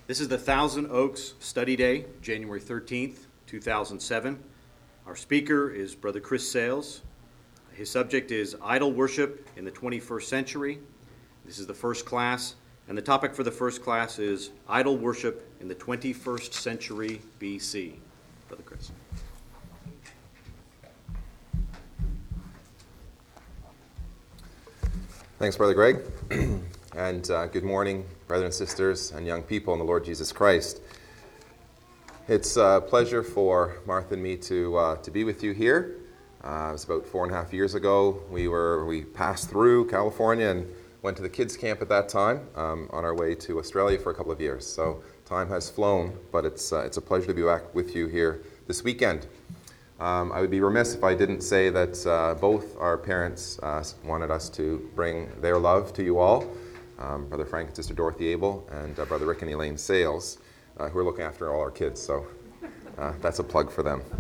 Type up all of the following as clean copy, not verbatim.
This is the Thousand Oaks Study Day, January 13th, 2007. Our speaker is Brother Chris Sales. His subject is Idol Worship in the 21st Century. This is the first class, and the topic for the first class is Idol Worship in the 21st Century BC. Brother Chris. Thanks, Brother Greg. And good morning, brothers and sisters and young people in the Lord Jesus Christ. It's a pleasure for Martha and me to be with you here. It was about 4.5 years ago. We passed through California and went to the kids' camp at that time on our way to Australia for a couple of years. So time has flown, but it's a pleasure to be back with you here this weekend. I would be remiss if I didn't say that both our parents wanted us to bring their love to you all, Brother Frank and Sister Dorothy Abel, and Brother Rick and Elaine Sales, who are looking after all our kids, so that's a plug for them.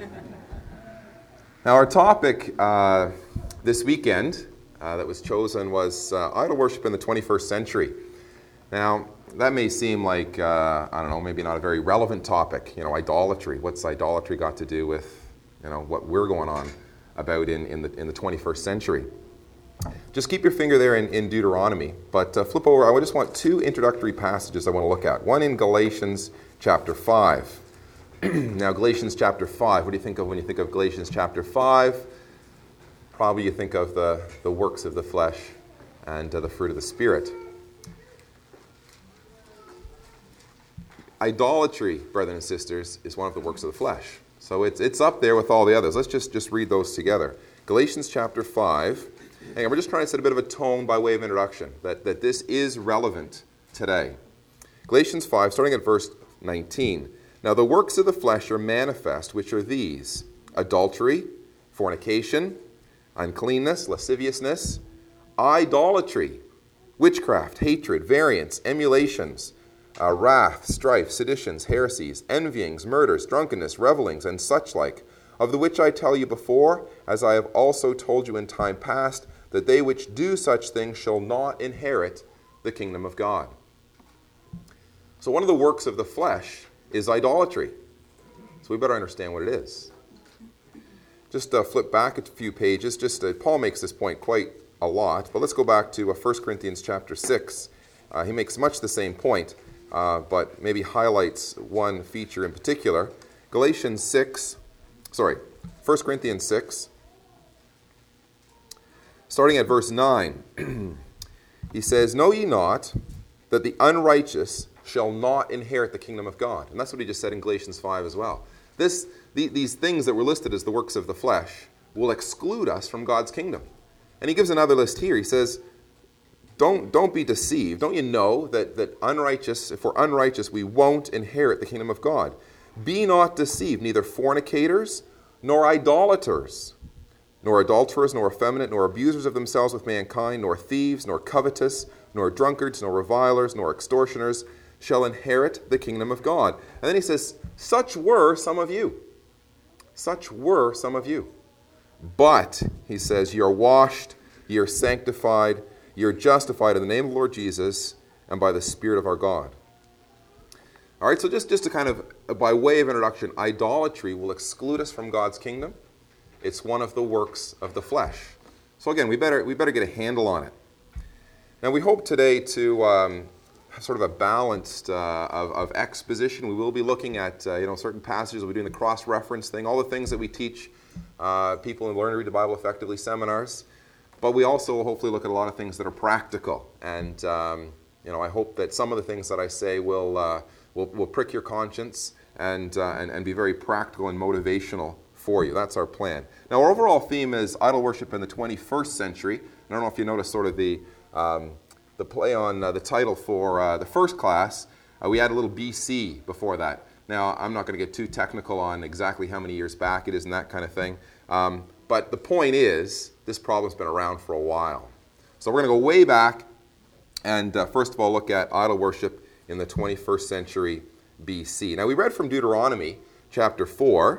Now our topic this weekend that was chosen was idol worship in the 21st century. Now, that may seem like, maybe not a very relevant topic, idolatry. What's idolatry got to do with what we're going on about in the 21st century. Just keep your finger there in Deuteronomy, but flip over. I just want two introductory passages I want to look at. One in Galatians chapter 5. Now, Galatians chapter 5, what do you think of when you think of Galatians chapter 5? Probably you think of the works of the flesh and the fruit of the Spirit. Idolatry, brothers and sisters, is one of the works of the flesh. So it's up there with all the others. Let's just read those together. Galatians chapter 5. And we're just trying to set a bit of a tone by way of introduction, that this is relevant today. Galatians 5, starting at verse 19. Now the works of the flesh are manifest, which are these: adultery, fornication, uncleanness, lasciviousness, idolatry, witchcraft, hatred, variance, emulations, wrath, strife, seditions, heresies, envyings, murders, drunkenness, revelings, and such like, of the which I tell you before, as I have also told you in time past, that they which do such things shall not inherit the kingdom of God. So one of the works of the flesh is idolatry. So we better understand what it is. Just flip back a few pages. Paul makes this point quite a lot, but let's go back to 1 Corinthians chapter 6. He makes much the same point, but maybe highlights one feature in particular. 1 Corinthians 6, starting at verse 9. He says, "Know ye not that the unrighteous shall not inherit the kingdom of God?" And that's what he just said in Galatians 5 as well. These things that were listed as the works of the flesh will exclude us from God's kingdom. And he gives another list here. He says, Don't be deceived. Don't you know that if we're unrighteous, we won't inherit the kingdom of God? Be not deceived, neither fornicators, nor idolaters, nor adulterers, nor effeminate, nor abusers of themselves with mankind, nor thieves, nor covetous, nor drunkards, nor revilers, nor extortioners shall inherit the kingdom of God. And then he says, such were some of you. Such were some of you. But, he says, you're washed, you're sanctified, you're justified in the name of the Lord Jesus and by the Spirit of our God. All right, so just to kind of, by way of introduction, idolatry will exclude us from God's kingdom. It's one of the works of the flesh. So again, we better get a handle on it. Now we hope today to have sort of a balanced of exposition. We will be looking at certain passages. We'll be doing the cross-reference thing, all the things that we teach people in Learn to Read the Bible Effectively seminars. But we also will hopefully look at a lot of things that are practical. And I hope that some of the things that I say will prick your conscience and be very practical and motivational for you. That's our plan. Now, our overall theme is idol worship in the 21st century. I don't know if you noticed sort of the play on the title for the first class. We had a little BC before that. Now, I'm not going to get too technical on exactly how many years back it is and that kind of thing. But the point is, this problem's been around for a while. So we're going to go way back and first of all look at idol worship in the 21st century BC. Now, we read from Deuteronomy chapter 4.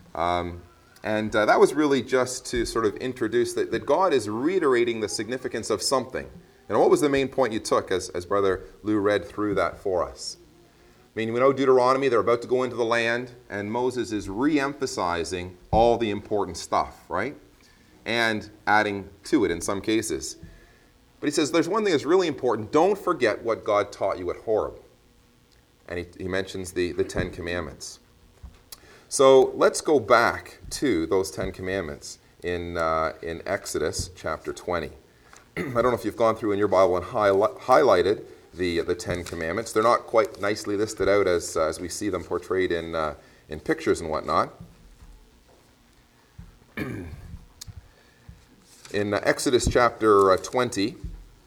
And that was really just to sort of introduce that God is reiterating the significance of something. And what was the main point you took as Brother Lou read through that for us? mean, we know Deuteronomy, they're about to go into the land, and Moses is re-emphasizing all the important stuff, right? And adding to it in some cases. But he says, there's one thing that's really important. Don't forget what God taught you at Horeb. And he mentions the Ten Commandments. So let's go back to those Ten Commandments in Exodus chapter 20. I don't know if you've gone through in your Bible and highlighted the Ten Commandments. They're not quite nicely listed out as we see them portrayed in pictures and whatnot. In Exodus chapter 20,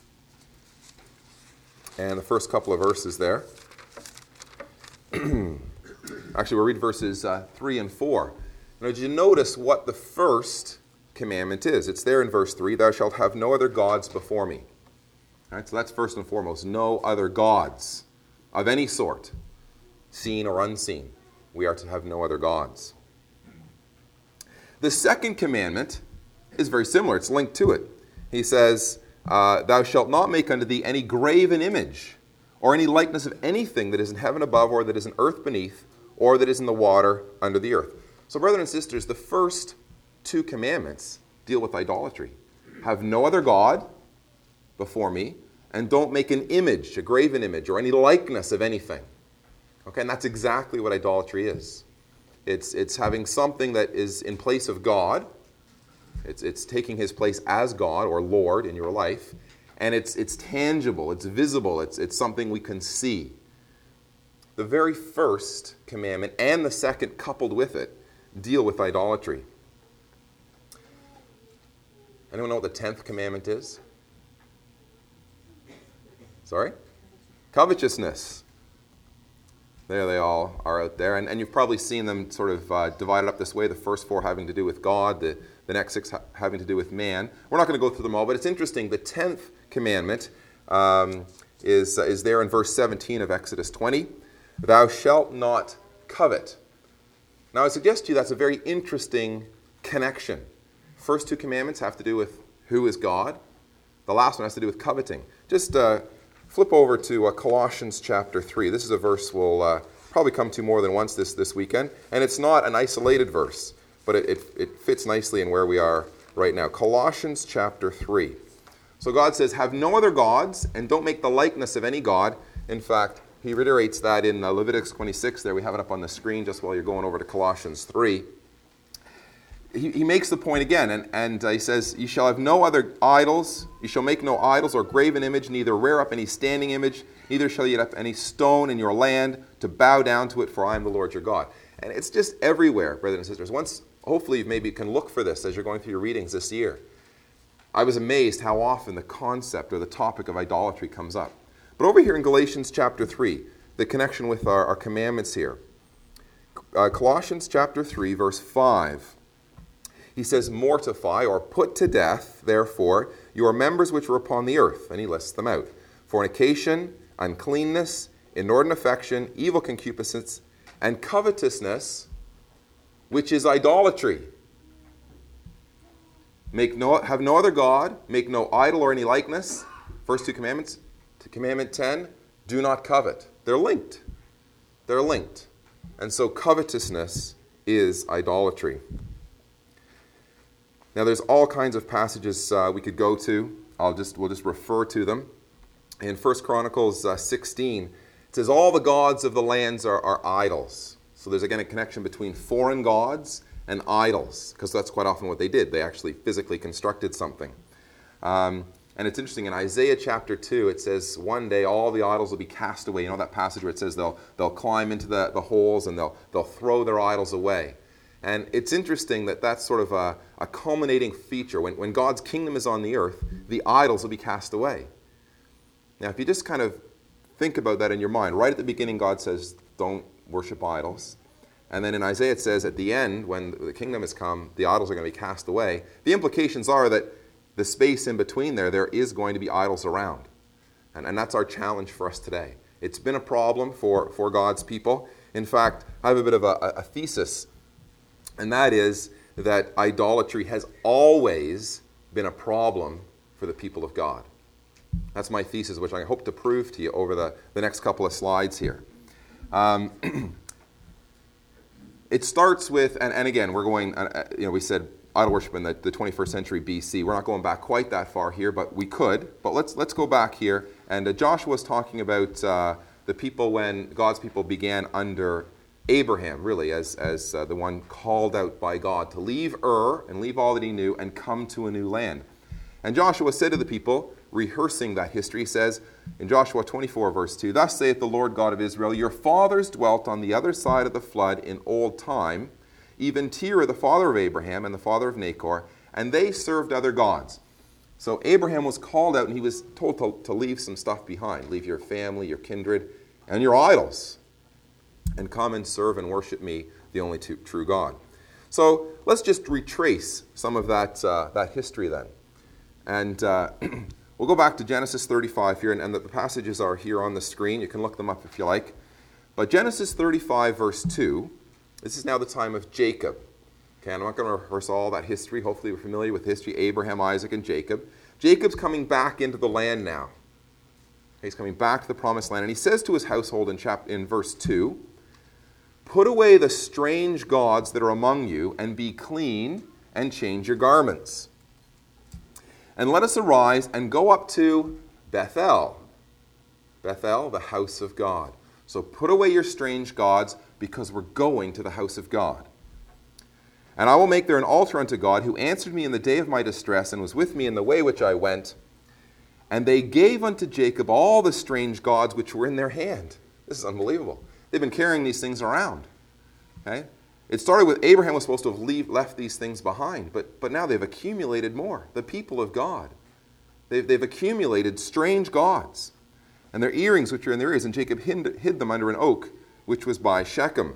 and the first couple of verses there. Actually, we'll read verses 3 and 4. Now, did you notice what the first commandment is? It's there in verse 3, thou shalt have no other gods before me. All right, so that's first and foremost, no other gods of any sort, seen or unseen. We are to have no other gods. The second commandment is very similar. It's linked to it. He says, thou shalt not make unto thee any graven image or any likeness of anything that is in heaven above or that is in earth beneath or that is in the water under the earth. So, brothers and sisters, the first two commandments deal with idolatry. Have no other God before me, and don't make an image, a graven image, or any likeness of anything. Okay, and that's exactly what idolatry is. It's having something that is in place of God. It's taking his place as God or Lord in your life, and it's tangible, it's visible, it's something we can see. The very first commandment and the second coupled with it deal with idolatry. Anyone know what the 10th commandment is? Sorry? Covetousness. There they all are out there. And you've probably seen them sort of divided up this way, the first 4 having to do with God, the next 6 having to do with man. We're not going to go through them all, but it's interesting. The 10th commandment is there in verse 17 of Exodus 20. Thou shalt not covet. Now, I suggest to you that's a very interesting connection. First 2 commandments have to do with who is God. The last one has to do with coveting. Just flip over to Colossians chapter 3. This is a verse we'll probably come to more than once this weekend. And it's not an isolated verse, but it fits nicely in where we are right now. Colossians chapter 3. So God says, have no other gods, and don't make the likeness of any god. In fact, he reiterates that in Leviticus 26. There we have it up on the screen just while you're going over to Colossians 3. He makes the point again, and he says, you shall have no other idols, you shall make no idols or graven image, neither rear up any standing image, neither shall you eat up any stone in your land to bow down to it, for I am the Lord your God. And it's just everywhere, brothers and sisters. Once, hopefully, maybe you can look for this as you're going through your readings this year. I was amazed how often the concept or the topic of idolatry comes up. But over here in Galatians chapter 3, the connection with our commandments here. Colossians chapter 3, verse 5. He says, mortify or put to death, therefore, your members which are upon the earth. And he lists them out. Fornication, uncleanness, inordinate affection, evil concupiscence, and covetousness, which is idolatry. Have no other God, make no idol or any likeness. First 2 commandments. To commandment 10, do not covet. They're linked. They're linked. And so covetousness is idolatry. Now, there's all kinds of passages we could go to. We'll just refer to them. In 1 Chronicles 16, it says, all the gods of the lands are idols. So there's again a connection between foreign gods and idols, because that's quite often what they did. They actually physically constructed something. And it's interesting, in Isaiah chapter 2, it says, one day all the idols will be cast away. You know that passage where it says they'll climb into the holes and they'll throw their idols away. And it's interesting that that's sort of a culminating feature. When God's kingdom is on the earth, the idols will be cast away. Now, if you just kind of think about that in your mind, right at the beginning God says, don't worship idols. And then in Isaiah it says at the end, when the kingdom has come, the idols are going to be cast away. The implications are that the space in between there is going to be idols around. And that's our challenge for us today. It's been a problem for God's people. In fact, I have a bit of a thesis. And that is that idolatry has always been a problem for the people of God. That's my thesis, which I hope to prove to you over the next couple of slides here. It starts with, and again, we're going, we said idol worship in the 21st century BC. We're not going back quite that far here, but we could. But let's go back here. And Joshua was talking about the people when God's people began under Abraham, really, as the one called out by God to leave Ur and leave all that he knew and come to a new land. And Joshua said to the people, rehearsing that history, he says in Joshua 24, verse 2, "Thus saith the Lord God of Israel, your fathers dwelt on the other side of the flood in old time, even Terah, the father of Abraham, and the father of Nachor, and they served other gods." So Abraham was called out, and he was told to leave some stuff behind. Leave your family, your kindred, and your idols, and come and serve and worship me, the only true God. So let's just retrace some of that history then. And we'll go back to Genesis 35 here, and the passages are here on the screen. You can look them up if you like. But Genesis 35, verse 2, this is now the time of Jacob. Okay, I'm not going to rehearse all that history. Hopefully we're familiar with history, Abraham, Isaac, and Jacob. Jacob's coming back into the land now. Okay, he's coming back to the promised land, and he says to his household in verse 2, "Put away the strange gods that are among you, and be clean, and change your garments. And let us arise and go up to Bethel." Bethel, the house of God. So put away your strange gods, because we're going to the house of God. "And I will make there an altar unto God, who answered me in the day of my distress, and was with me in the way which I went. And they gave unto Jacob all the strange gods which were in their hand." This is unbelievable. They've been carrying these things around. Okay? It started with Abraham was supposed to have left these things behind, but now they've accumulated more. The people of God. They've accumulated strange gods. And their earrings which are in their ears, and Jacob hid them under an oak which was by Shechem.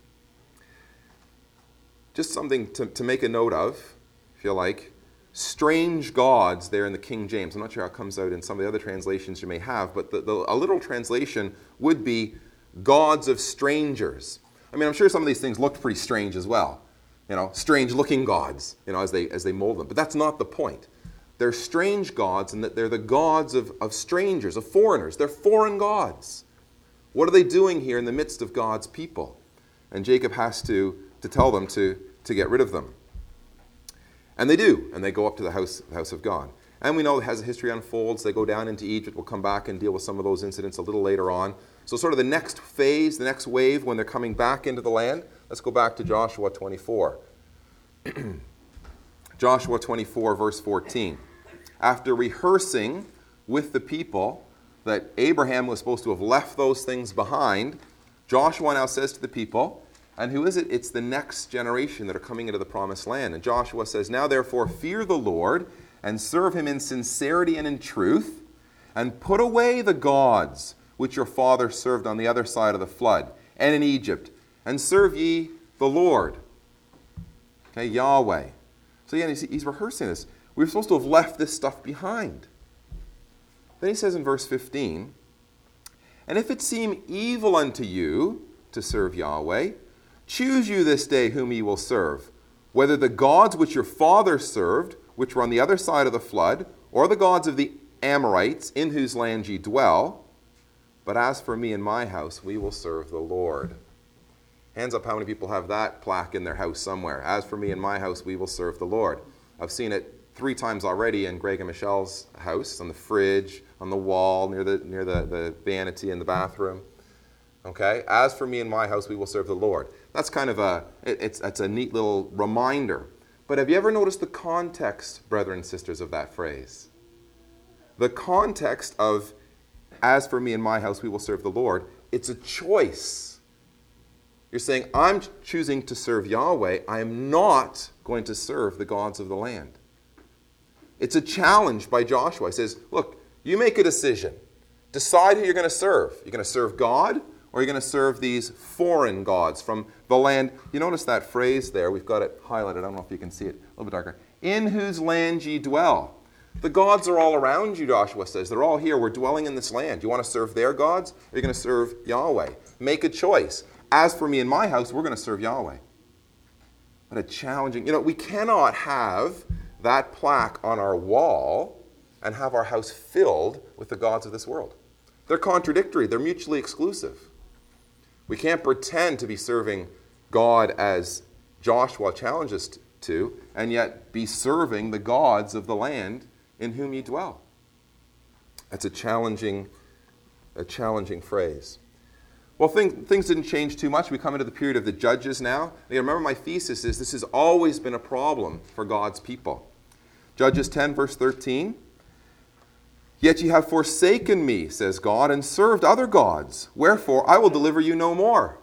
Just something to make a note of, if you like. Strange gods there in the King James. I'm not sure how it comes out in some of the other translations you may have, but a literal translation would be gods of strangers. I mean, I'm sure some of these things looked pretty strange as well. Strange-looking gods, as they mold them. But that's not the point. They're strange gods, and that they're the gods of strangers, of foreigners. They're foreign gods. What are they doing here in the midst of God's people? And Jacob has to tell them to get rid of them. And they do, and they go up to the house of God. And we know as the history unfolds, they go down into Egypt. We'll come back and deal with some of those incidents a little later on. So sort of the next phase, the next wave, when they're coming back into the land, let's go back to Joshua 24. Joshua 24, verse 14. After rehearsing with the people that Abraham was supposed to have left those things behind, Joshua now says to the people, and who is it? It's the next generation that are coming into the promised land. And Joshua says, "Now therefore fear the Lord, and serve him in sincerity and in truth, and put away the gods which your father served on the other side of the flood, and in Egypt, and serve ye the Lord." Okay, Yahweh. So again, he's rehearsing this. We were supposed to have left this stuff behind. Then he says in verse 15, "And if it seem evil unto you to serve Yahweh, choose you this day whom ye will serve, whether the gods which your father served, which were on the other side of the flood, or the gods of the Amorites, in whose land ye dwell. But as for me and my house, we will serve the Lord." Hands up how many people have that plaque in their house somewhere. "As for me and my house, we will serve the Lord." I've seen it 3 times already in Greg and Michelle's house, on the fridge, on the wall, near the vanity in the bathroom. Okay? "As for me and my house, we will serve the Lord." That's kind of it's a neat little reminder. But have you ever noticed the context, brethren and sisters, of that phrase? The context of, "As for me and my house, we will serve the Lord," it's a choice. You're saying, I'm choosing to serve Yahweh. I am not going to serve the gods of the land. It's a challenge by Joshua. He says, look, you make a decision. Decide who you're going to serve. You're going to serve God, or you're going to serve these foreign gods from the land. You notice that phrase there? We've got it highlighted. I don't know if you can see it. A little bit darker. "In whose land ye dwell." The gods are all around you, Joshua says. They're all here. We're dwelling in this land. You want to serve their gods, or are you going to serve Yahweh? Make a choice. "As for me and my house, we're going to serve Yahweh." What a challenging... we cannot have that plaque on our wall and have our house filled with the gods of this world. They're contradictory. They're mutually exclusive. We can't pretend to be serving God as Joshua challenged us to, and yet be serving the gods of the land in whom ye dwell. That's a challenging phrase. Well, things didn't change too much. We come into the period of the Judges now. Again, remember, my thesis is this has always been a problem for God's people. Judges 10, verse 13. Yet ye have forsaken me, says God, and served other gods. Wherefore I will deliver you no more.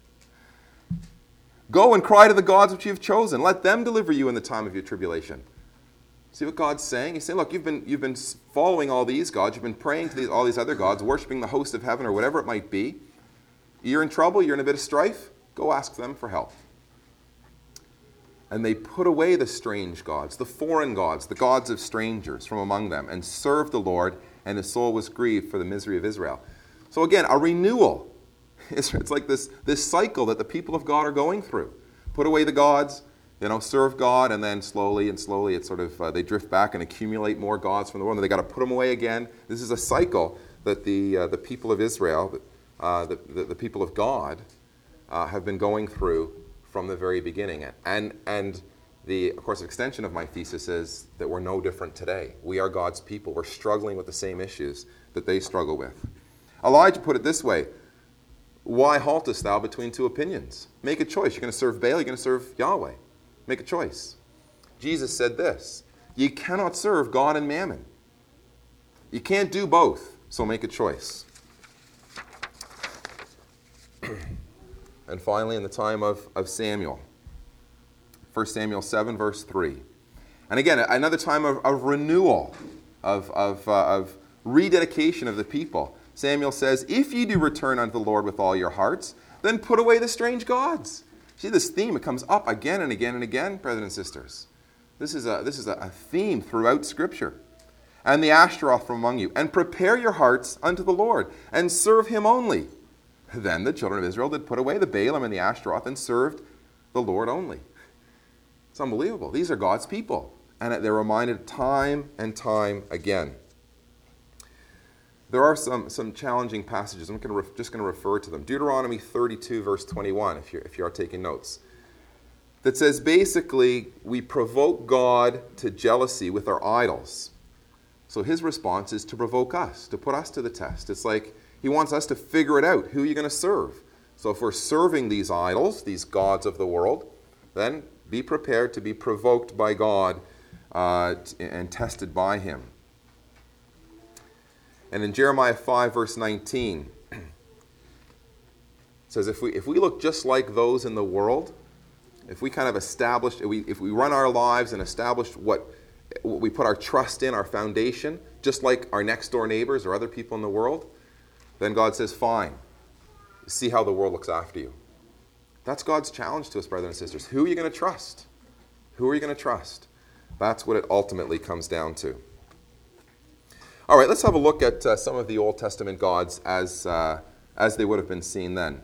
Go and cry to the gods which you have chosen. Let them deliver you in the time of your tribulation. See what God's saying? He's saying, look, you've been following all these gods. You've been praying to all these other gods, worshiping the host of heaven or whatever it might be. You're in trouble. You're in a bit of strife. Go ask them for help. And they put away the strange gods, the foreign gods, the gods of strangers from among them, and served the Lord, and his soul was grieved for the misery of Israel. So again, a renewal. It's like this cycle that the people of God are going through. Put away the gods, serve God, and then slowly it's sort of, they drift back and accumulate more gods from the world, and they got to put them away again. This is a cycle that the people of Israel, the people of God, have been going through from the very beginning. And the, of course, extension of my thesis is that we're no different today. We are God's people. We're struggling with the same issues that they struggle with. Elijah put it this way: why haltest thou between two opinions? Make a choice. You're going to serve Baal, you're going to serve Yahweh. Make a choice. Jesus said this: ye cannot serve God and mammon. You can't do both, so make a choice. And finally, in the time of Samuel, 1 Samuel 7, verse 3. And again, another time of renewal, of rededication of the people. Samuel says, if ye do return unto the Lord with all your hearts, then put away the strange gods. See this theme, it comes up again and again and again, brothers and sisters. This is a theme throughout Scripture. And the Ashtaroth from among you, and prepare your hearts unto the Lord, and serve him only. Then the children of Israel did put away the Baalim and the Ashtaroth, and served the Lord only. It's unbelievable. These are God's people. And they're reminded time and time again. There are some challenging passages. I'm just going to refer to them. Deuteronomy 32, verse 21, if you are taking notes. That says, basically, we provoke God to jealousy with our idols. So his response is to provoke us, to put us to the test. It's like he wants us to figure it out. Who are you going to serve? So if we're serving these idols, these gods of the world, then be prepared to be provoked by God and tested by him. And in Jeremiah 5, verse 19, it says, if we look just like those in the world, if we kind of if we run our lives and establish what we put our trust in, our foundation, just like our next door neighbors or other people in the world, then God says, fine, see how the world looks after you. That's God's challenge to us, brothers and sisters. Who are you going to trust? Who are you going to trust? That's what it ultimately comes down to. All right, let's have a look at some of the Old Testament gods as they would have been seen then.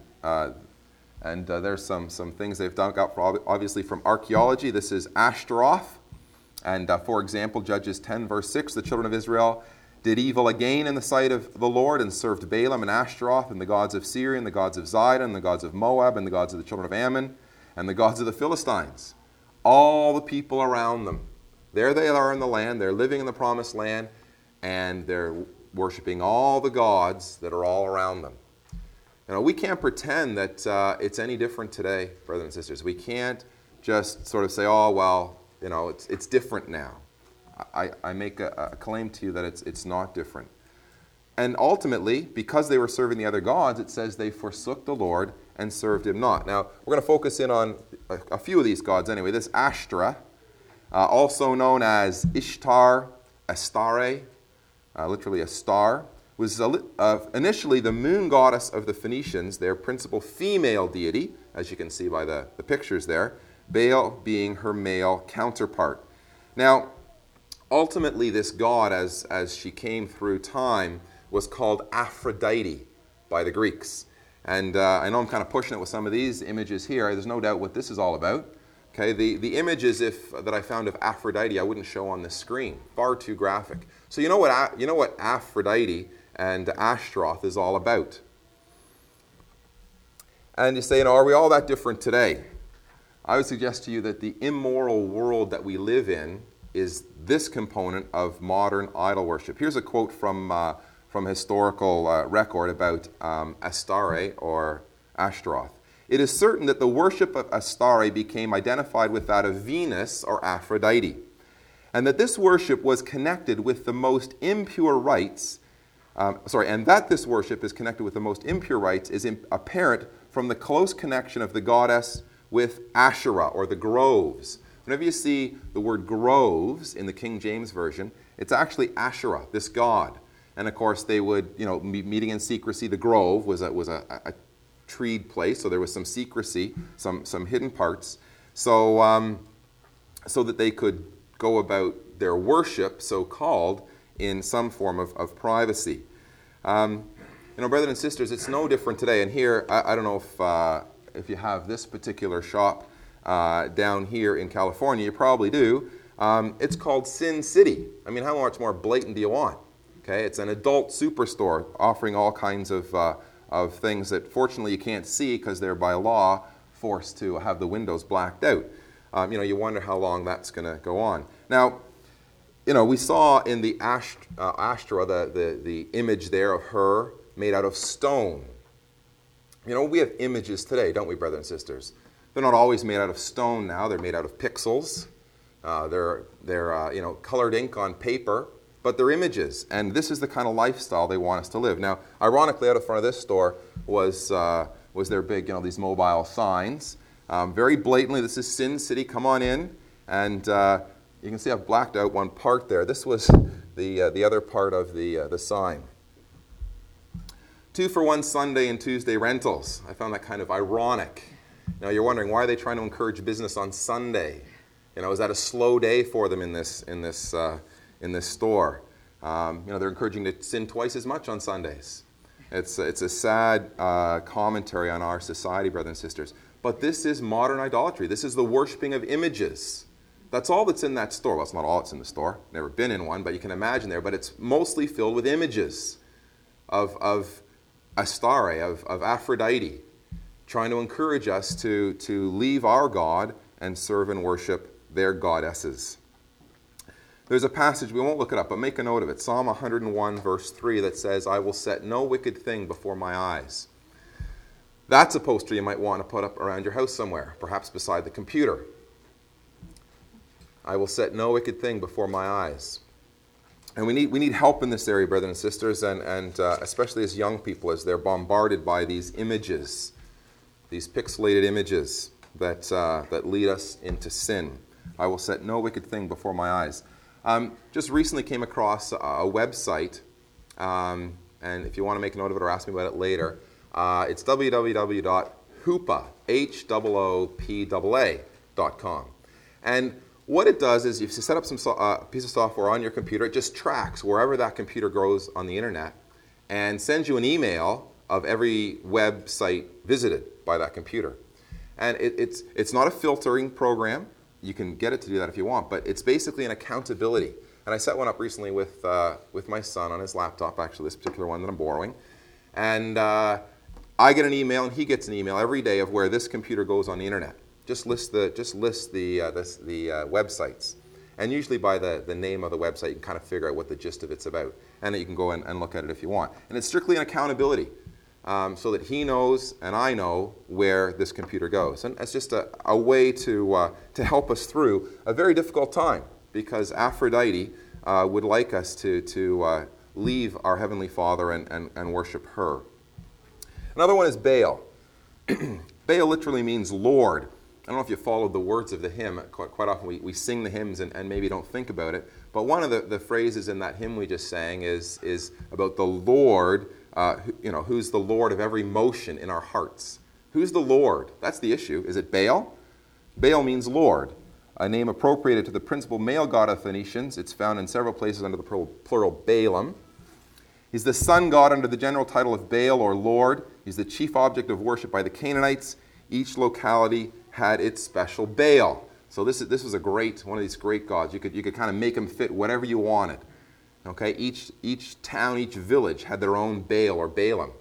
There's some things they've dug up, obviously, from archaeology. This is Ashtaroth. And for example, Judges 10, verse 6, the children of Israel did evil again in the sight of the Lord, and served Balaam and Ashtaroth, and the gods of Syria, and the gods of Zidon, and the gods of Moab, and the gods of the children of Ammon, and the gods of the Philistines. All the people around them. There they are in the land. They're living in the promised land, and they're worshiping all the gods that are all around them. We can't pretend that it's any different today, brothers and sisters. We can't just sort of say, oh, well, it's different now. I make a claim to you that it's not different. And ultimately, because they were serving the other gods, it says they forsook the Lord and served him not. Now, we're going to focus in on a few of these gods anyway. This Ashtoreth, also known as Ishtar, Astare, literally a star, was initially the moon goddess of the Phoenicians, their principal female deity, as you can see by the pictures there, Baal being her male counterpart. Now, ultimately, this god, as she came through time, was called Aphrodite by the Greeks. And I know I'm kind of pushing it with some of these images here. There's no doubt what this is all about. Okay, the images that I found of Aphrodite I wouldn't show on the screen. Far too graphic. So you know what Aphrodite and Ashtaroth is all about. And you say, are we all that different today? I would suggest to you that the immoral world that we live in is this component of modern idol worship. Here's a quote from historical record about Astarte or Ashtaroth. It is certain that the worship of Astarte became identified with that of Venus or Aphrodite, and that this worship was connected with the most impure rites. And that this worship is connected with the most impure rites is apparent from the close connection of the goddess with Asherah, or the groves. Whenever you see the word groves in the King James Version, it's actually Asherah, this god. And of course, they would, meeting in secrecy. The grove was a treed place, so there was some secrecy, some hidden parts, so that they could go about their worship, so-called, in some form of privacy. Brothers and sisters, it's no different today. And here, I don't know if you have this particular shop down here in California. You probably do. It's called Sin City. I mean, how much more blatant do you want? Okay, it's an adult superstore offering all kinds of things that fortunately you can't see because they're by law forced to have the windows blacked out. You wonder how long that's going to go on. Now, we saw in the Ashtoreth the image there of her made out of stone. We have images today, don't we, brothers and sisters? They're not always made out of stone now. They're made out of pixels. They're colored ink on paper, but they're images. And this is the kind of lifestyle they want us to live. Now, ironically, out in front of this store was their big, these mobile signs. Very blatantly, this is Sin City, come on in. And you can see I've blacked out one part there. This was the other part of the sign. 2-for-1 Sunday and Tuesday rentals. I found that kind of ironic. Now you're wondering, why are they trying to encourage business on Sunday? Is that a slow day for them in this store? They're encouraging to sin twice as much on Sundays. It's a sad commentary on our society, brothers and sisters. But this is modern idolatry. This is the worshiping of images. That's all that's in that store. Well, it's not all that's in the store. Never been in one, but you can imagine there. But it's mostly filled with images of Astarte, of Aphrodite, trying to encourage us to leave our God and serve and worship their goddesses. There's a passage, we won't look it up, but make a note of it. Psalm 101, verse 3, that says, I will set no wicked thing before my eyes. That's a poster you might want to put up around your house somewhere, perhaps beside the computer. I will set no wicked thing before my eyes. And we need help in this area, brothers and sisters, and especially as young people, as they're bombarded by these images, these pixelated images that lead us into sin. I will set no wicked thing before my eyes. Just recently came across a website, and if you want to make a note of it or ask me about it later, it's www.hoopaa.com. And what it does is, if you set up some piece of software on your computer, it just tracks wherever that computer goes on the internet and sends you an email of every website visited by that computer. And it's not a filtering program. You can get it to do that if you want, but it's basically an accountability. And I set one up recently with my son on his laptop, actually this particular one that I'm borrowing. And I get an email and he gets an email every day of where this computer goes on the internet. Just list the websites, and usually by the name of the website, you can kind of figure out what the gist of it's about, and then you can go and look at it if you want. And it's strictly an accountability, so that he knows and I know where this computer goes. And it's just a way to help us through a very difficult time, because Aphrodite would like us to leave our Heavenly Father and worship her. Another one is Baal. Baal literally means Lord. I don't know if you followed the words of the hymn. Quite often we sing the hymns and maybe don't think about it. But one of the phrases in that hymn we just sang is about the Lord, who's the Lord of every motion in our hearts. Who's the Lord? That's the issue. Is it Baal? Baal means Lord, a name appropriated to the principal male god of Phoenicians. It's found in several places under the plural Baalim. He's the sun god under the general title of Baal or Lord. He's the chief object of worship by the Canaanites. Each locality had its special Baal. So this was one of these great gods. You could kind of make them fit whatever you wanted. Okay, each town, each village had their own Baal or Baalim.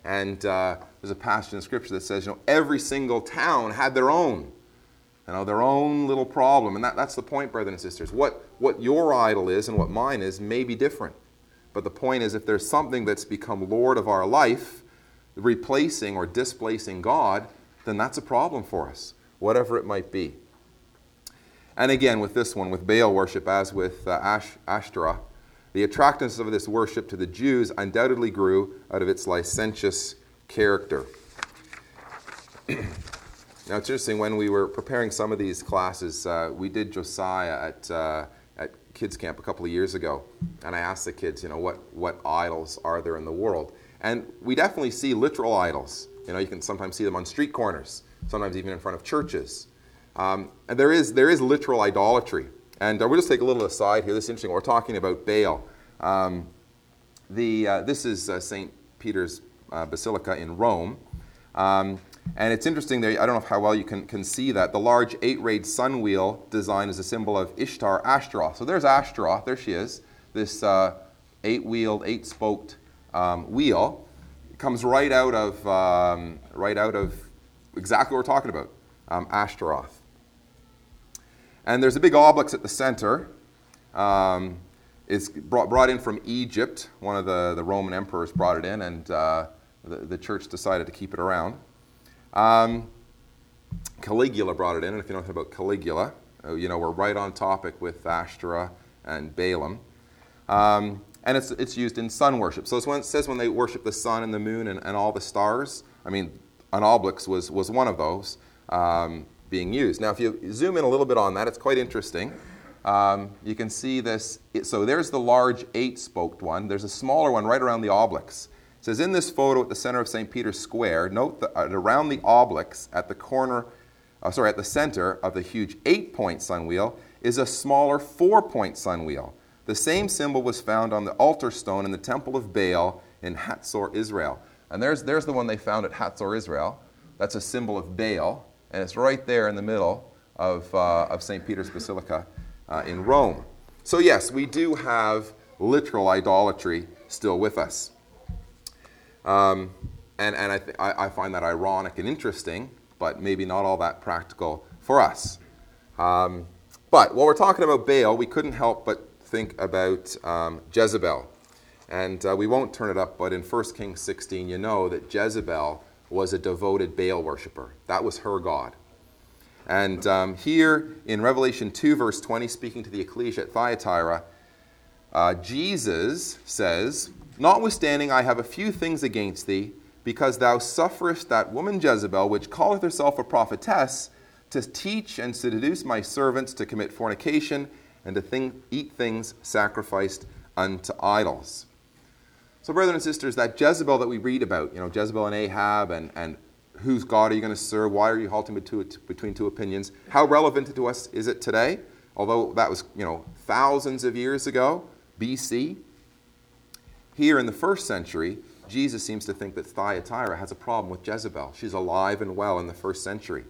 And there's a passage in Scripture that says, every single town had their own, their own little problem. And that's the point, brothers and sisters. What your idol is and what mine is may be different. But the point is, if there's something that's become Lord of our life, replacing or displacing God, then that's a problem for us, whatever it might be. And again, with this one, with Baal worship, as with Ashtoreth, the attractiveness of this worship to the Jews undoubtedly grew out of its licentious character. Now, it's interesting, when we were preparing some of these classes, we did Josiah at kids camp a couple of years ago, and I asked the kids, what idols are there in the world? And we definitely see literal idols. You can sometimes see them on street corners, sometimes even in front of churches. And there is literal idolatry. And we'll just take a little aside here. This is interesting. We're talking about Baal. This is St. Peter's Basilica in Rome. And it's interesting there. I don't know how well you can see that. The large 8-rayed sun wheel design is a symbol of Ishtar, Ashtaroth. So there's Ashtaroth. There she is. This 8-wheeled, 8-spoked wheel. It comes right out of exactly what we're talking about, Ashtaroth. And there's a big obelisk at the center. It's brought in from Egypt. One of the Roman emperors brought it in, and the church decided to keep it around. Caligula brought it in, and if you know anything about Caligula, we're right on topic with Ashtoreth and Balaam. And it's used in sun worship. So it says when they worship the sun and the moon and all the stars. An obelisk was one of those being used. Now, if you zoom in a little bit on that, it's quite interesting. You can see this. So there's the large 8-spoked one. There's a smaller one right around the obelisk. It says, in this photo at the center of St. Peter's Square, note that around the obelisk at the center of the huge 8-point sun wheel is a smaller 4-point sun wheel. The same symbol was found on the altar stone in the temple of Baal in Hatzor, Israel. And there's the one they found at Hatzor, Israel. That's a symbol of Baal, and it's right there in the middle of St. Peter's Basilica in Rome. So yes, we do have literal idolatry still with us. And I find that ironic and interesting, but maybe not all that practical for us. But while we're talking about Baal, we couldn't help but think about Jezebel. And we won't turn it up, but in 1 Kings 16, you know that Jezebel was a devoted Baal worshiper. That was her god. And here in Revelation 2, verse 20, speaking to the ecclesia at Thyatira, Jesus says, notwithstanding, I have a few things against thee, because thou sufferest that woman Jezebel, which calleth herself a prophetess, to teach and seduce my servants to commit fornication and to eat things sacrificed unto idols. So, brothers and sisters, that Jezebel that we read about, Jezebel and Ahab, and whose God are you going to serve? Why are you halting between two opinions? How relevant to us is it today? Although that was, thousands of years ago, BC. Here in the 1st century, Jesus seems to think that Thyatira has a problem with Jezebel. She's alive and well in the 1st century.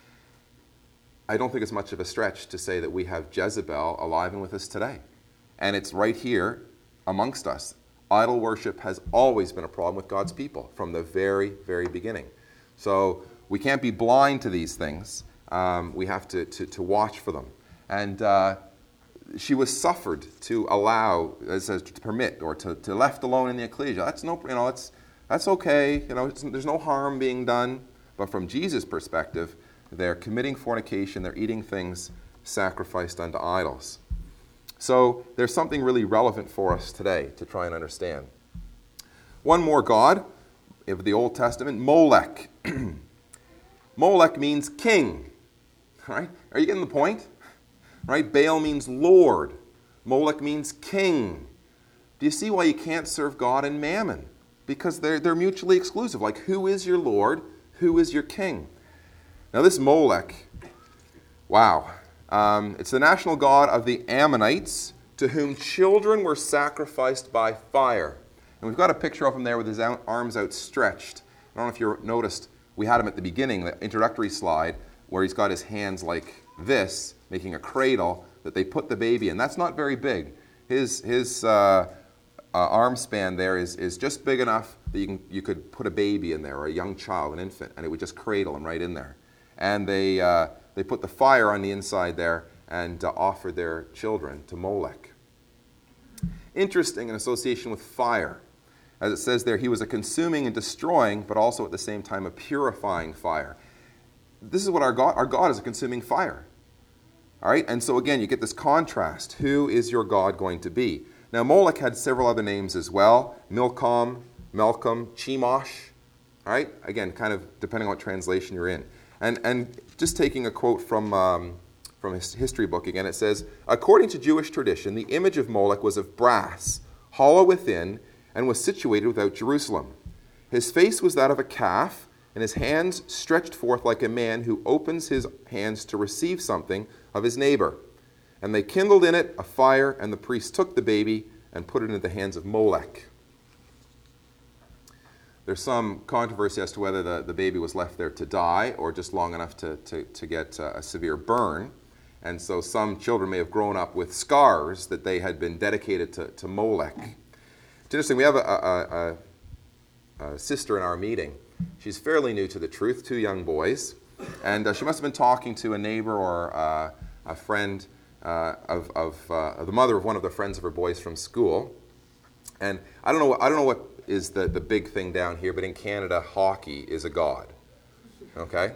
I don't think it's much of a stretch to say that we have Jezebel alive and with us today. And it's right here amongst us. Idol worship has always been a problem with God's people from the very, very beginning. So we can't be blind to these things. We have to watch for them. And she was suffered to allow, to permit, or to left alone in the ecclesia. That's okay. There's no harm being done. But from Jesus' perspective, they're committing fornication. They're eating things sacrificed unto idols. So there's something really relevant for us today to try and understand. One more god of the Old Testament, Molech. Molech means king. All right? Are you getting the point? Right? Baal means Lord. Molech means king. Do you see why you can't serve God and Mammon? Because they're mutually exclusive. Like, who is your Lord? Who is your king? Now this Molech, wow. It's the national god of the Ammonites, to whom children were sacrificed by fire. And we've got a picture of him there with his arms outstretched. I don't know if you noticed, we had him at the beginning, the introductory slide, where he's got his hands like this, making a cradle that they put the baby in. That's not very big. His arm span there is just big enough that you could put a baby in there, or a young child, an infant, and it would just cradle him right in there. And they put the fire on the inside there and offered their children to Molech. Interesting, in association with fire. As it says there, he was a consuming and destroying, but also at the same time a purifying fire. This is what our God is a consuming fire. All right, and so again, you get this contrast. Who is your God going to be? Now, Molech had several other names as well. Milcom, Melcom, Chemosh. All right, again, kind of depending on what translation you're in. And just taking a quote from a history book again, it says, according to Jewish tradition, the image of Molech was of brass, hollow within, and was situated without Jerusalem. His face was that of a calf, and his hands stretched forth like a man who opens his hands to receive something of his neighbor. And they kindled in it a fire, and the priest took the baby and put it into the hands of Molech. There's some controversy as to whether the baby was left there to die or just long enough to get a severe burn. And so some children may have grown up with scars that they had been dedicated to Molech. It's interesting, we have a sister in our meeting. She's fairly new to the truth, 2 young boys. And she must have been talking to a neighbor or a friend of the mother of one of the friends of her boys from school. And I don't know what is the big thing down here, but in Canada, hockey is a god. Okay?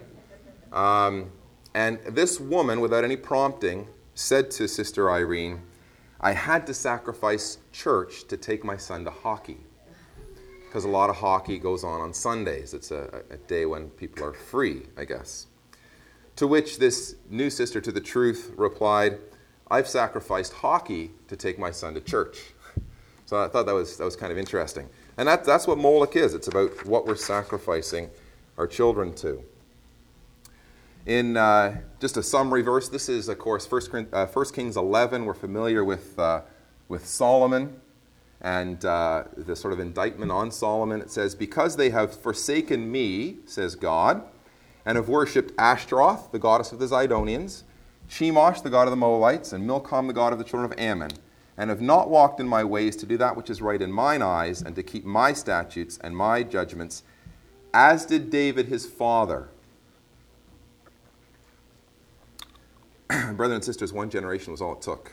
And this woman, without any prompting, said to Sister Irene, I had to sacrifice church to take my son to hockey. Because a lot of hockey goes on Sundays. It's a day when people are free, I guess. To which this new sister to the truth replied, I've sacrificed hockey to take my son to church. So I thought that was kind of interesting. And that's what Molech is. It's about what we're sacrificing our children to. In just a summary verse, this is, of course, 1 Kings 11. We're familiar with Solomon and the sort of indictment on Solomon. It says, because they have forsaken me, says God, and have worshipped Ashtaroth, the goddess of the Zidonians, Chemosh, the god of the Moabites, and Milcom, the god of the children of Ammon, and have not walked in my ways to do that which is right in mine eyes, and to keep my statutes and my judgments, as did David his father. Brothers and sisters, one generation was all it took.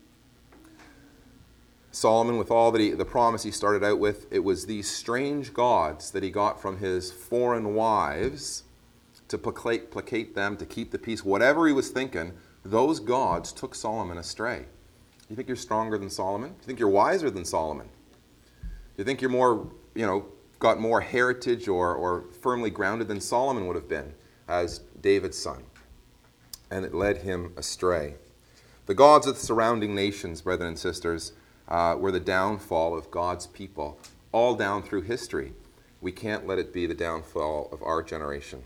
Solomon, with all the promise he started out with, it was these strange gods that he got from his foreign wives to placate them, to keep the peace. Whatever he was thinking, those gods took Solomon astray. You think you're stronger than Solomon? Do you think you're wiser than Solomon? Do you think you're more, got more heritage or firmly grounded than Solomon would have been as David's son? And it led him astray. The gods of the surrounding nations, brethren and sisters, were the downfall of God's people all down through history. We can't let it be the downfall of our generation.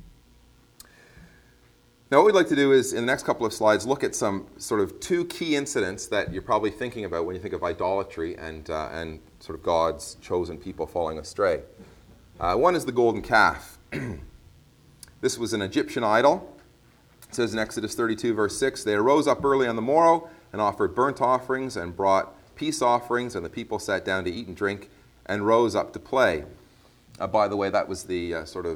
Now, what we'd like to do is, in the next couple of slides, look at some sort of 2 key incidents that you're probably thinking about when you think of idolatry and sort of God's chosen people falling astray. One is the golden calf. This was an Egyptian idol. It says in Exodus 32, verse 6, they arose up early on the morrow and offered burnt offerings and brought peace offerings, and the people sat down to eat and drink and rose up to play. By the way, that was the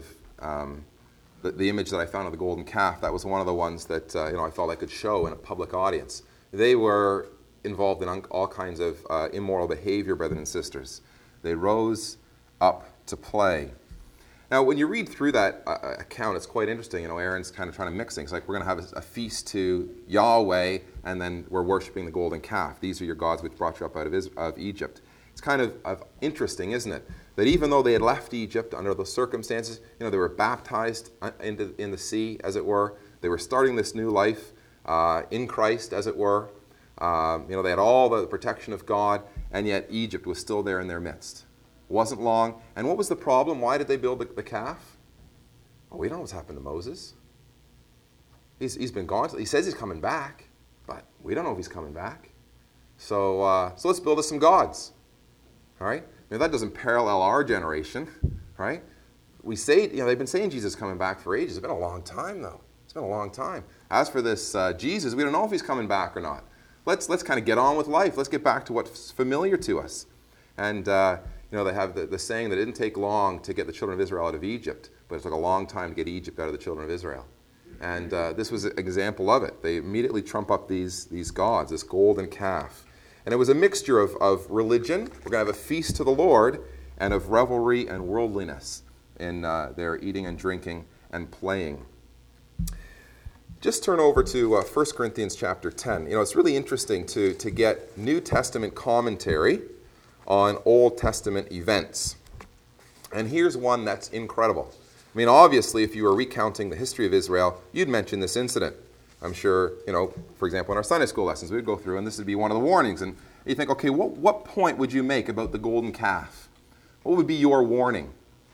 the image that I found of the golden calf. That was one of the ones that I felt I could show in a public audience. They were involved in all kinds of immoral behavior, brothers and sisters. They rose up to play. Now, when you read through that account, it's quite interesting. Aaron's kind of trying to mix things. Like, we're going to have a feast to Yahweh, and then we're worshiping the golden calf. These are your gods which brought you up out of Egypt. It's kind of interesting, isn't it? That even though they had left Egypt under those circumstances, they were baptized in the sea, as it were. They were starting this new life in Christ, as it were. They had all the protection of God, and yet Egypt was still there in their midst. It wasn't long. And what was the problem? Why did they build the calf? Oh, we don't know what's happened to Moses. He's been gone. He says he's coming back, but we don't know if he's coming back. So let's build us some gods. All right? That doesn't parallel our generation, right? We say, they've been saying Jesus is coming back for ages. It's been a long time, though. It's been a long time. As for this Jesus, we don't know if he's coming back or not. Let's kind of get on with life. Let's get back to what's familiar to us. And, They have the saying that it didn't take long to get the children of Israel out of Egypt, but it took a long time to get Egypt out of the children of Israel. And this was an example of it. They immediately trump up these gods, this golden calf. And it was a mixture of religion, we're going to have a feast to the Lord, and of revelry and worldliness in their eating and drinking and playing. Just turn over to 1 Corinthians chapter 10. It's really interesting to get New Testament commentary on Old Testament events. And here's one that's incredible. Obviously, if you were recounting the history of Israel, you'd mention this incident. I'm sure, for example, in our Sunday school lessons, we'd go through, and this would be one of the warnings. And you think, okay, what point would you make about the golden calf? What would be your warning?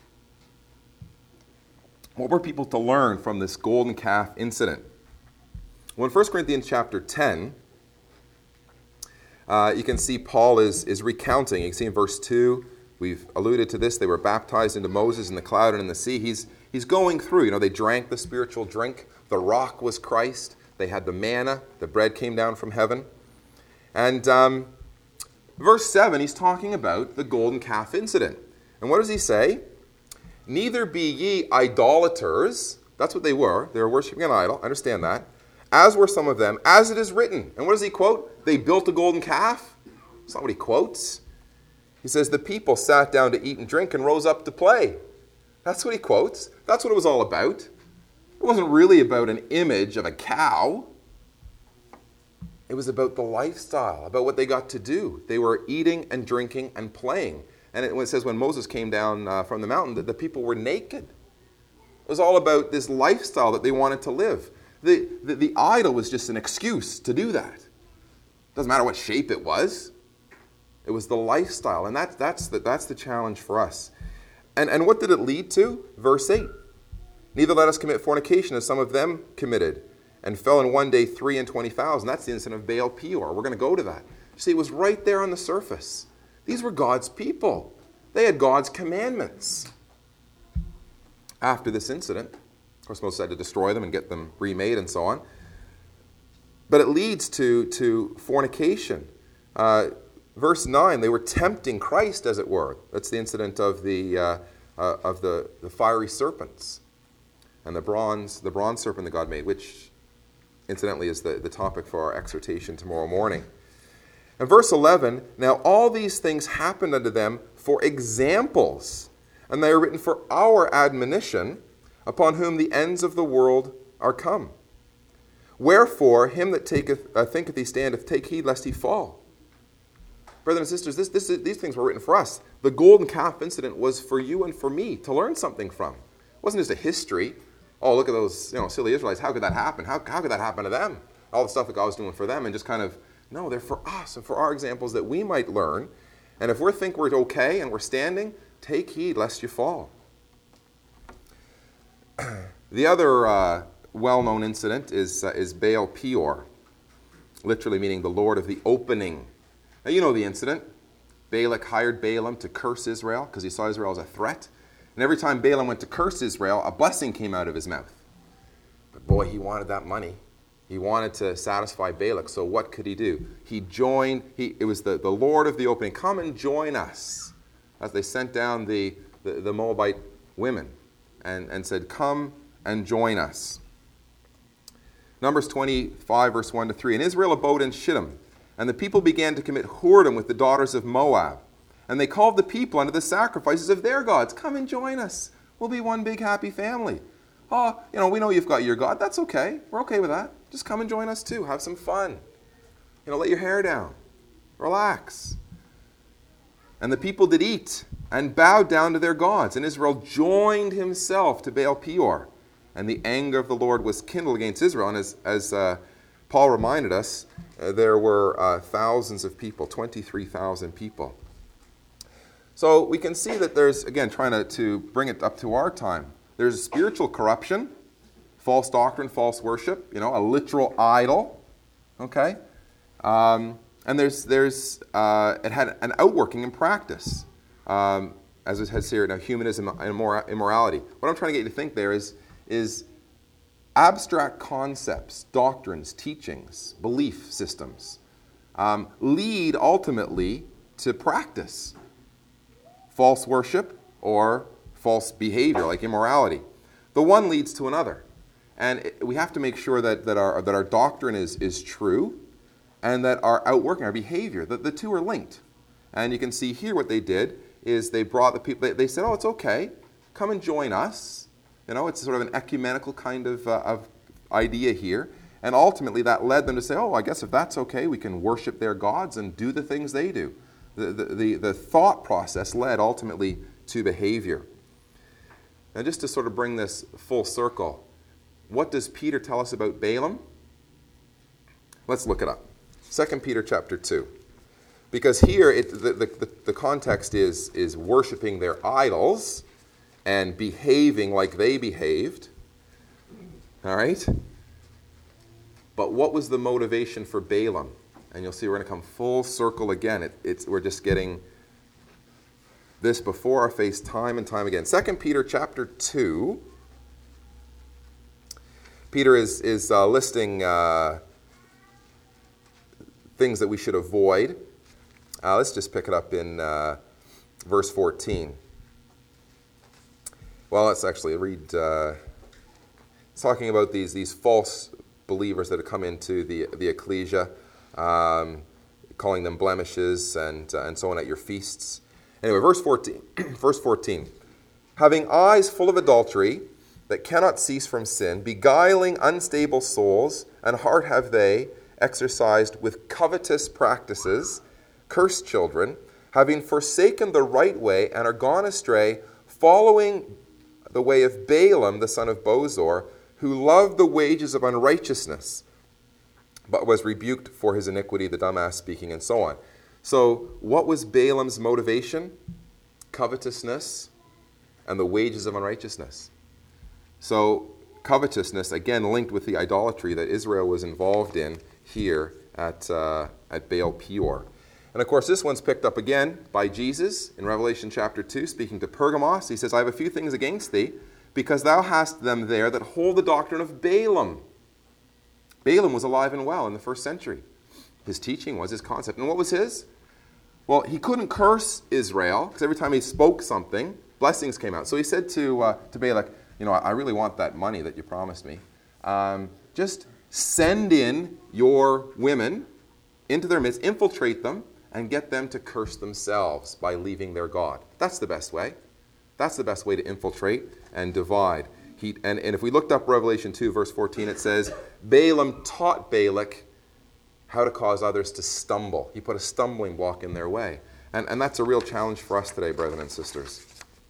What were people to learn from this golden calf incident? Well, in 1 Corinthians chapter 10, you can see Paul is recounting. You can see in verse 2, we've alluded to this. They were baptized into Moses in the cloud and in the sea. He's going through. They drank the spiritual drink. The rock was Christ. They had the manna. The bread came down from heaven. And verse 7, he's talking about the golden calf incident. And what does he say? Neither be ye idolaters. That's what they were. They were worshiping an idol. Understand that. As were some of them, as it is written. And what does he quote? They built a golden calf. That's not what he quotes. He says, the people sat down to eat and drink and rose up to play. That's what he quotes. That's what it was all about. It wasn't really about an image of a cow. It was about the lifestyle, about what they got to do. They were eating and drinking and playing. And it says when Moses came down from the mountain, that the people were naked. It was all about this lifestyle that they wanted to live. The idol was just an excuse to do that. Doesn't matter what shape it was. It was the lifestyle, and that's the challenge for us. And what did it lead to? Verse 8. Neither let us commit fornication as some of them committed, and fell in one day 23,000. That's the incident of Baal Peor. We're going to go to that. See, it was right there on the surface. These were God's people. They had God's commandments. After this incident, of course, Moses had to destroy them and get them remade and so on. But it leads to fornication. Verse 9, they were tempting Christ, as it were. That's the incident of the fiery serpents and the bronze serpent that God made, which incidentally is the topic for our exhortation tomorrow morning. And verse 11, now all these things happened unto them for examples, and they are written for our admonition, upon whom the ends of the world are come. Wherefore, him that thinketh he standeth, take heed lest he fall. Brothers and sisters, these things were written for us. The golden calf incident was for you and for me to learn something from. It wasn't just a history. Oh, look at those silly Israelites. How could that happen? How could that happen to them? All the stuff that God was doing for them, and just kind of, no, they're for us and for our examples that we might learn. And if we think we're okay and we're standing, take heed lest you fall. The other well-known incident is Baal Peor, literally meaning the Lord of the opening. Now you know the incident. Balak hired Balaam to curse Israel because he saw Israel as a threat. And every time Balaam went to curse Israel, a blessing came out of his mouth. But boy, he wanted that money. He wanted to satisfy Balak, so what could he do? It was the Lord of the opening. Come and join us. As they sent down the Moabite women and said, come and join us. Numbers 25, verse 1 to 3. And Israel abode in Shittim, and the people began to commit whoredom with the daughters of Moab. And they called the people unto the sacrifices of their gods. Come and join us. We'll be one big happy family. Oh, we know you've got your God. That's okay. We're okay with that. Just come and join us too. Have some fun. Let your hair down. Relax. And the people did eat and bowed down to their gods. And Israel joined himself to Baal Peor. And the anger of the Lord was kindled against Israel. And as Paul reminded us, there were thousands of people, 23,000 people. So we can see that there's, again, trying to bring it up to our time, there's spiritual corruption, false doctrine, false worship, a literal idol, okay? And it had an outworking in practice, as it has here now, humanism and immorality. What I'm trying to get you to think there is abstract concepts, doctrines, teachings, belief systems lead ultimately to practice. false worship or false behavior like immorality. The one leads to another. And we have to make sure that our doctrine is true and that our outworking, our behavior, that the two are linked. And you can see here what they did is they brought the people, they said, oh, it's okay, come and join us. It's sort of an ecumenical kind of idea here. And ultimately that led them to say, oh, I guess if that's okay, we can worship their gods and do the things they do. The thought process led ultimately to behavior. Now just to sort of bring this full circle, what does Peter tell us about Balaam? Let's look it up. 2 Peter chapter 2. Because here the context is worshiping their idols and behaving like they behaved. All right? But what was the motivation for Balaam? And you'll see we're going to come full circle again. We're just getting this before our face time and time again. 2 Peter chapter 2. Peter is listing things that we should avoid. Let's just pick it up in verse 14. Well, let's actually read. It's talking about these false believers that have come into the ecclesia, calling them blemishes and so on at your feasts. Anyway, verse 14. Verse 14. Having eyes full of adultery that cannot cease from sin, beguiling unstable souls, and heart have they exercised with covetous practices, cursed children, having forsaken the right way and are gone astray, following the way of Balaam the son of Bosor, who loved the wages of unrighteousness, but was rebuked for his iniquity, the dumb ass speaking, and so on. So what was Balaam's motivation? Covetousness and the wages of unrighteousness. So covetousness, again, linked with the idolatry that Israel was involved in here at Baal Peor. And of course, this one's picked up again by Jesus in Revelation chapter 2, speaking to Pergamos. He says, I have a few things against thee, because thou hast them there that hold the doctrine of Balaam. Balaam was alive and well in the first century. His teaching was his concept. And what was his? Well, he couldn't curse Israel, because every time he spoke something, blessings came out. So he said to Balak, I really want that money that you promised me. Just send in your women into their midst, infiltrate them, and get them to curse themselves by leaving their God. That's the best way. That's the best way to infiltrate and divide. And if we looked up Revelation 2, verse 14, it says, Balaam taught Balak how to cause others to stumble. He put a stumbling block in their way. And that's a real challenge for us today, brethren and sisters.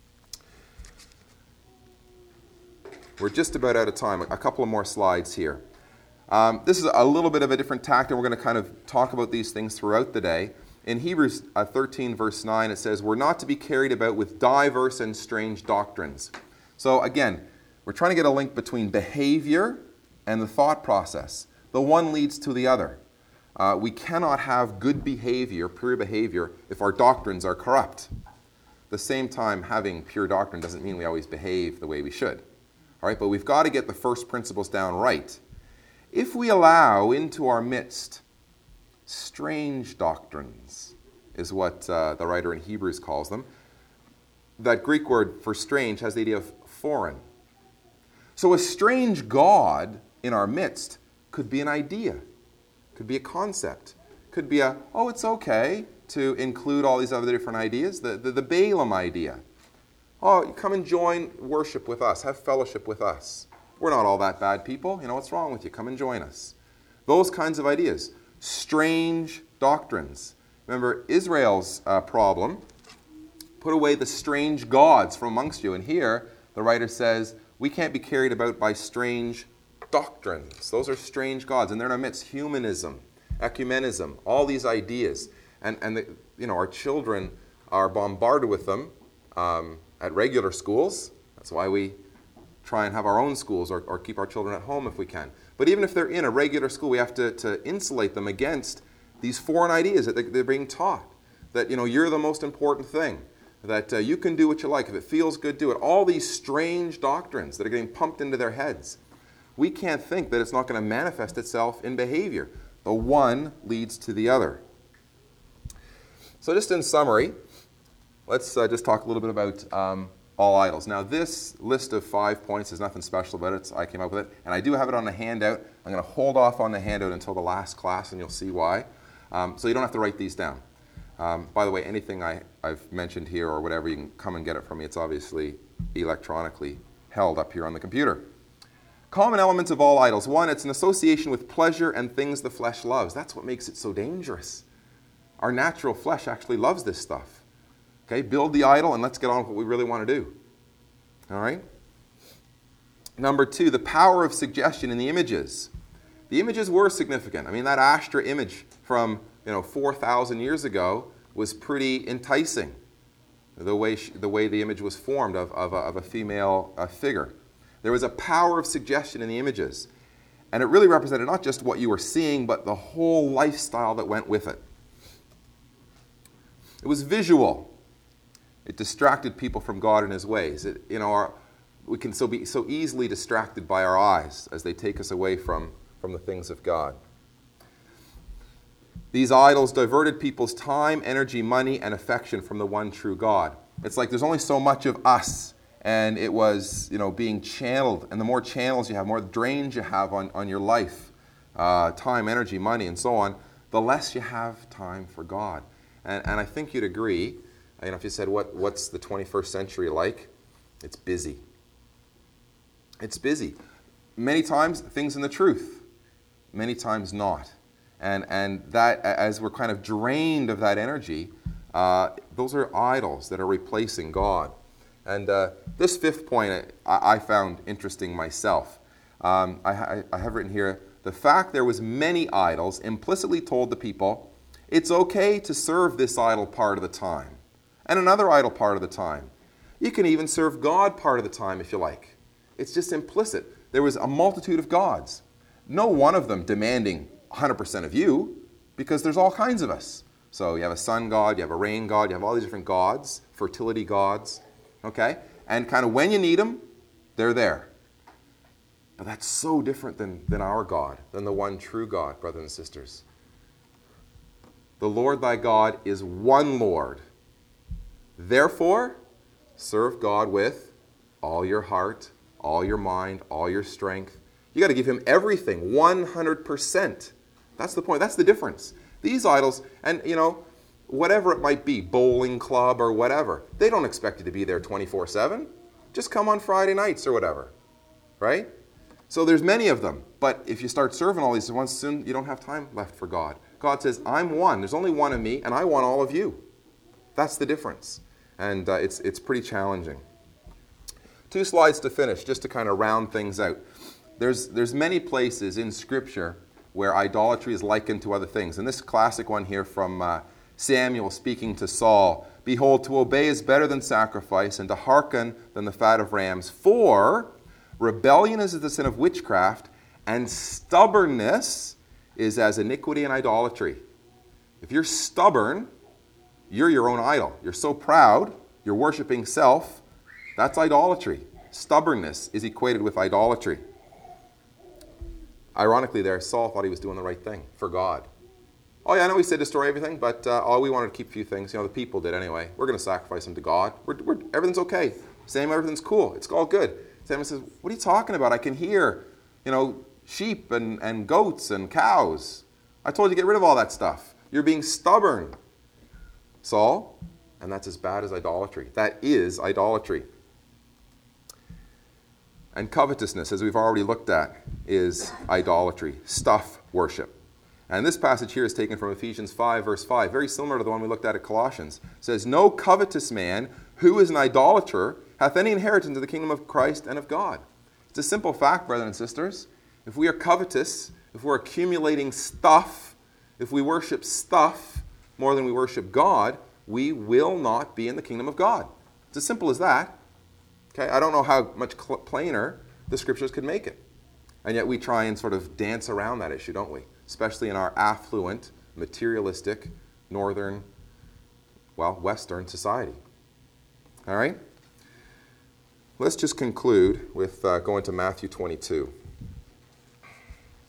We're just about out of time. A couple of more slides here. This is a little bit of a different tact, and we're going to kind of talk about these things throughout the day. In Hebrews 13, verse 9, it says, we're not to be carried about with diverse and strange doctrines. So again, we're trying to get a link between behavior and the thought process. The one leads to the other. We cannot have good behavior, pure behavior, if our doctrines are corrupt. At the same time, having pure doctrine doesn't mean we always behave the way we should. All right, but we've got to get the first principles down right. If we allow into our midst strange doctrines, is what the writer in Hebrews calls them, that Greek word for strange has the idea of foreign. So a strange God in our midst could be an idea, could be a concept, could be it's okay to include all these other different ideas, the Balaam idea. Oh, come and join worship with us, have fellowship with us. We're not all that bad people. What's wrong with you? Come and join us. Those kinds of ideas. Strange doctrines. Remember, Israel's problem, put away the strange gods from amongst you. And here, the writer says, we can't be carried about by strange doctrines. Those are strange gods. And they're in our midst. Humanism, ecumenism, all these ideas. And our children are bombarded with them at regular schools. That's why we try and have our own schools or keep our children at home if we can. But even if they're in a regular school, we have to insulate them against these foreign ideas that they're being taught. That, you're the most important thing. That you can do what you like. If it feels good, do it. All these strange doctrines that are getting pumped into their heads. We can't think that it's not going to manifest itself in behavior. The one leads to the other. So just in summary, let's just talk a little bit about all idols. Now, this list of 5 points, there's nothing special about it. I came up with it. And I do have it on the handout. I'm going to hold off on the handout until the last class, and you'll see why. So you don't have to write these down. By the way, anything I've mentioned here or whatever, you can come and get it from me. It's obviously electronically held up here on the computer. Common elements of all idols. 1, it's an association with pleasure and things the flesh loves. That's what makes it so dangerous. Our natural flesh actually loves this stuff. Okay, build the idol and let's get on with what we really want to do. All right? Number 2, the power of suggestion in the images. The images were significant. I mean, that Ashtra image from 4,000 years ago was pretty enticing. The way the image was formed of a female figure. There was a power of suggestion in the images. And it really represented not just what you were seeing, but the whole lifestyle that went with it. It was visual. It distracted people from God and his ways. We can be so easily distracted by our eyes as they take us away from the things of God. These idols diverted people's time, energy, money, and affection from the one true God. It's like there's only so much of us, and it was being channeled. And the more channels you have, more drains you have on your life, time, energy, money, and so on, the less you have time for God. And I think you'd agree. If you said, what's the 21st century like? It's busy. It's busy. Many times, things in the truth. Many times not. And that, as we're kind of drained of that energy, those are idols that are replacing God. And this 5th point I found interesting myself. I have written here, the fact there was many idols implicitly told the people, it's okay to serve this idol part of the time. And another idol part of the time. You can even serve God part of the time if you like. It's just implicit. There was a multitude of gods. No one of them demanding 100% of you, because there's all kinds of us. So you have a sun god, you have a rain god, you have all these different gods, fertility gods, okay? And kind of when you need them, they're there. But that's so different than our God, than the one true God, brothers and sisters. The Lord thy God is one Lord. Therefore, serve God with all your heart, all your mind, all your strength. You got to give him everything, 100%. That's the point. That's the difference. These idols, and whatever it might be, bowling club or whatever, they don't expect you to be there 24/7. Just come on Friday nights or whatever, right? So there's many of them. But if you start serving all these at once, soon you don't have time left for God. God says, I'm one. There's only one of me, and I want all of you. That's the difference. And it's pretty challenging. 2 slides to finish, just to kind of round things out. There's many places in Scripture where idolatry is likened to other things. And this classic one here from Samuel speaking to Saul, behold, to obey is better than sacrifice, and to hearken than the fat of rams. For rebellion is the sin of witchcraft, and stubbornness is as iniquity and idolatry. If you're stubborn, you're your own idol. You're so proud, you're worshiping self. That's idolatry. Stubbornness is equated with idolatry. Ironically there, Saul thought he was doing the right thing for God. Oh yeah, I know he said destroy everything, but we wanted to keep a few things. The people did anyway. We're going to sacrifice them to God. Everything's okay. Samuel, everything's cool. It's all good. Samuel says, what are you talking about? I can hear, sheep and goats and cows. I told you to get rid of all that stuff. You're being stubborn, Saul. And that's as bad as idolatry. That is idolatry. And covetousness, as we've already looked at, is idolatry, stuff worship. And this passage here is taken from Ephesians 5, verse 5, very similar to the one we looked at Colossians. It says, no covetous man who is an idolater hath any inheritance of the kingdom of Christ and of God. It's a simple fact, brothers and sisters. If we are covetous, if we're accumulating stuff, if we worship stuff more than we worship God, we will not be in the kingdom of God. It's as simple as that. Okay, I don't know how much plainer the Scriptures could make it. And yet we try and sort of dance around that issue, don't we? Especially in our affluent, materialistic, Western society. All right? Let's just conclude with going to Matthew 22.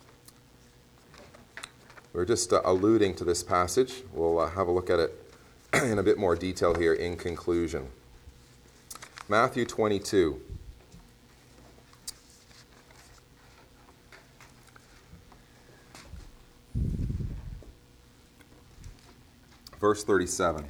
We're just alluding to this passage. We'll have a look at it in a bit more detail here in conclusion. Matthew 22. Verse 37.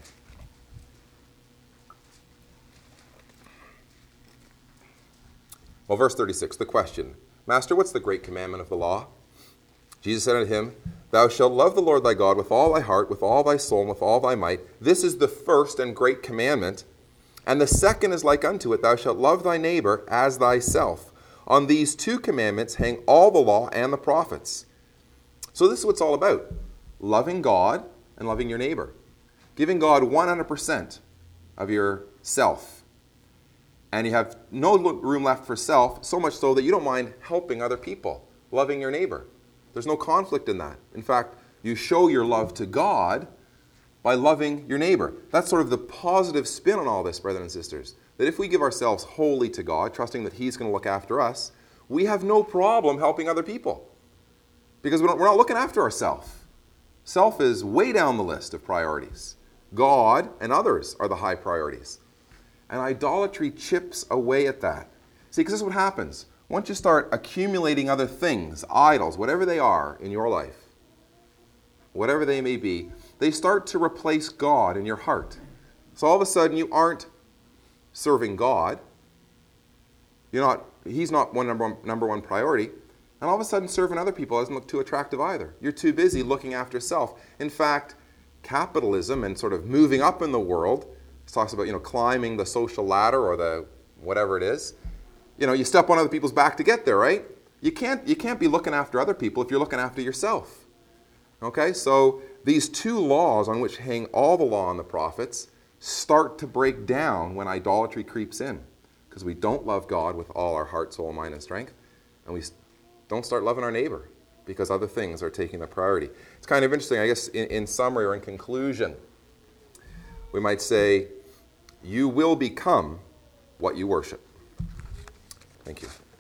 Well, verse 36, the question, Master, what's the great commandment of the law? Jesus said unto him, Thou shalt love the Lord thy God with all thy heart, with all thy soul, and with all thy might. This is the first and great commandment. And the second is like unto it, Thou shalt love thy neighbor as thyself. On these two commandments hang all the law and the prophets. So this is what it's all about. Loving God and loving your neighbor. Giving God 100% of yourself. And you have no room left for self, so much so that you don't mind helping other people, loving your neighbor. There's no conflict in that. In fact, you show your love to God by loving your neighbor. That's sort of the positive spin on all this, brothers and sisters. That if we give ourselves wholly to God, trusting that He's going to look after us, we have no problem helping other people. Because we're not looking after ourselves. Self is way down the list of priorities. God and others are the high priorities. And idolatry chips away at that. See, because this is what happens. Once you start accumulating other things, idols, whatever they are in your life, whatever they may be, they start to replace God in your heart. So all of a sudden you aren't serving God. He's not number one priority. And all of a sudden serving other people doesn't look too attractive either. You're too busy looking after self. In fact, capitalism and sort of moving up in the world, it talks about, climbing the social ladder or the whatever it is. You step on other people's back to get there, right? You can't be looking after other people if you're looking after yourself. Okay, so these two laws on which hang all the law and the prophets start to break down when idolatry creeps in. Because we don't love God with all our heart, soul, mind, and strength. And we don't start loving our neighbor because other things are taking the priority. It's kind of interesting, I guess, in summary or in conclusion, we might say, you will become what you worship. Thank you.